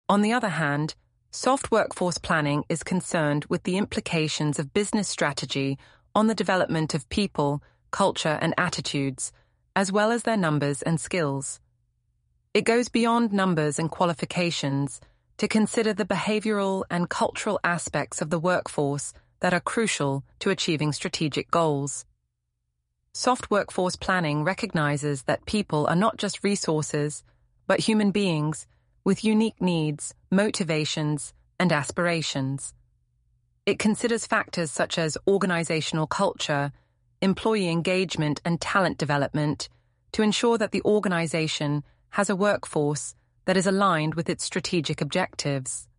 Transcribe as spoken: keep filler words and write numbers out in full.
On the other hand, soft workforce planning is concerned with the implications of business strategy on the development of people, culture, and attitudes, as well as their numbers and skills. It goes beyond numbers and qualifications to consider the behavioral and cultural aspects of the workforce that are crucial to achieving strategic goals. Soft workforce planning recognizes that people are not just resources, but human beings with unique needs, motivations, and aspirations. It considers factors such as organizational culture, employee engagement, and talent development to ensure that the organization has a workforce that is aligned with its strategic objectives.